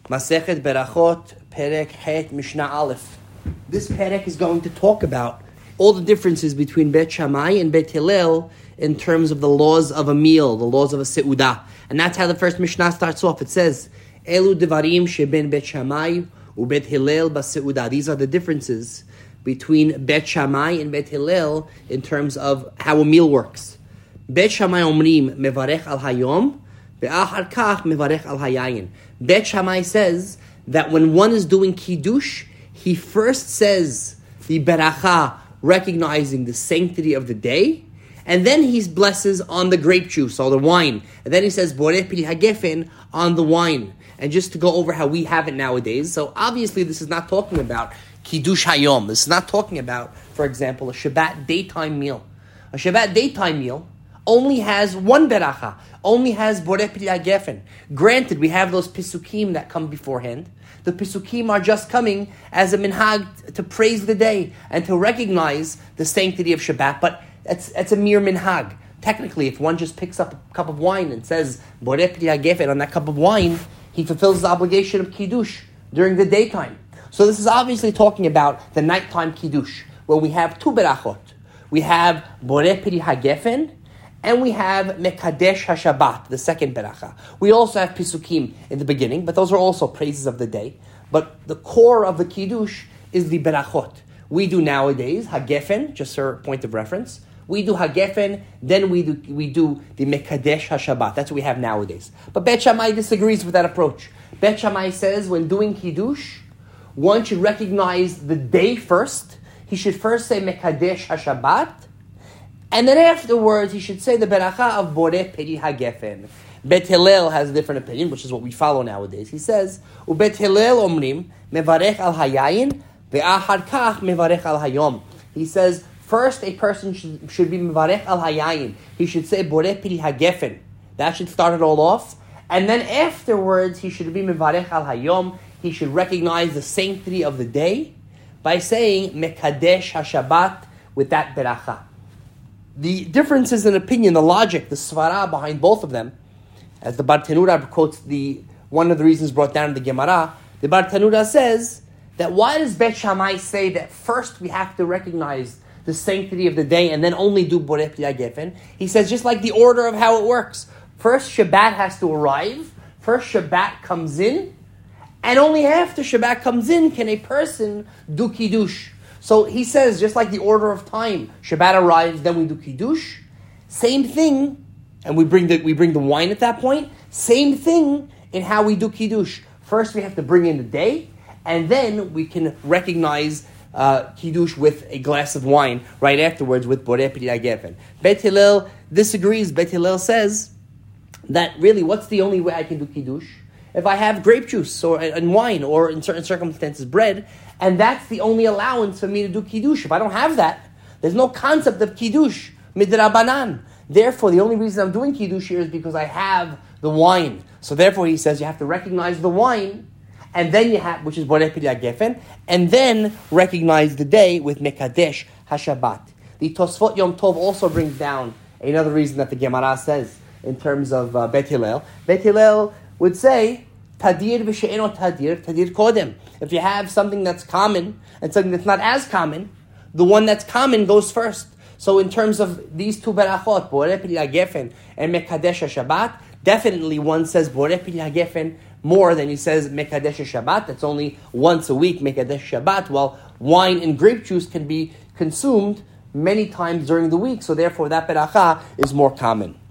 Masechet Berachot, Perek Het, Mishnah Aleph. This Perek is going to talk about all the differences between Bet Shammai and Bet Hillel in terms of the laws of a meal, the laws of a seudah. And that's how the first Mishnah starts off. It says, Elu devarim sheben Bet Shammai u Bet Hillel baseudah. These are the differences between Bet Shammai and Bet Hillel in terms of how a meal works. Bet Shammai omrim mevarech al hayom, ve'achar kach mevarech al hayayin. Bet Shammai says that when one is doing kiddush, he first says the beracha, recognizing the sanctity of the day, and then he blesses on the grape juice or the wine, and then he says boreh piri hagefen on the wine. And just to go over how we have it nowadays, so obviously this is not talking about kiddush hayom. This is not talking about, for example, a Shabbat daytime meal. A Shabbat daytime meal only has one beracha, only has boreh piri hagefen. Granted, we have those pisukim that come beforehand. The pisukim are just coming as a minhag to praise the day and to recognize the sanctity of Shabbat, but it's a mere minhag. Technically, if one just picks up a cup of wine and says boreh piri hagefen on that cup of wine, he fulfills the obligation of kiddush during the daytime. So this is obviously talking about the nighttime kiddush, where we have two berachot. We have boreh piri hagefen, and we have Mekadesh HaShabbat, the second beracha. We also have Pisukim in the beginning, but those are also praises of the day. But the core of the Kiddush is the berachot. We do nowadays Hagefen, just for point of reference. We do Hagefen, then we do the Mekadesh HaShabbat. That's what we have nowadays. But Bet Shammai disagrees with that approach. Bet Shammai says when doing Kiddush, one should recognize the day first. He should first say Mekadesh HaShabbat, and then afterwards, he should say the beracha of boreh piri hagefen. Bet Hillel has a different opinion, which is what we follow nowadays. He says, "Ubet Hillel omrim mevarech al hayayin ve'achar kach mevarech al hayom." He says, first a person should be mevarech al hayayin. He should say boreh piri hagefen. That should start it all off. And then afterwards, he should be mevarech al hayom. He should recognize the sanctity of the day by saying mekadesh hashabbat with that beracha. The differences in opinion, the logic, the svara behind both of them, as the Bartenura quotes one of the reasons brought down in the Gemara, the Bartenura says that why does Bet Shammai say that first we have to recognize the sanctity of the day and then only do boreh piri hagefen? He says just like the order of how it works. First Shabbat has to arrive, first Shabbat comes in, and only after Shabbat comes in can a person do Kiddush. So he says, just like the order of time, Shabbat arrives, then we do Kiddush. Same thing, and we bring the wine at that point. Same thing in how we do Kiddush. First we have to bring in the day, and then we can recognize Kiddush with a glass of wine right afterwards with boreh piri hagefen. Bet Hillel disagrees. Bet Hillel says that really, what's the only way I can do Kiddush? If I have grape juice and wine, or in certain circumstances bread, and that's the only allowance for me to do Kiddush. If I don't have that, there's no concept of Kiddush, midrabanan. Therefore, the only reason I'm doing Kiddush here is because I have the wine. So therefore, he says you have to recognize the wine, and then you have, which is boreh piri hagefen, and then recognize the day with Mekadesh HaShabbat. The Tosfot Yom Tov also brings down another reason that the Gemara says in terms of Bet Hillel. Bet Hillel would say, Tadir v'she'eno tadir, tadir kodem. If you have something that's common and something that's not as common, the one that's common goes first. So in terms of these two berachot, boreh piri hagefen and mekadesh HaShabbat, definitely one says boreh piri hagefen more than he says mekadesh HaShabbat. That's only once a week, mekadesh Shabbat, while wine and grape juice can be consumed many times during the week. So therefore that beracha is more common.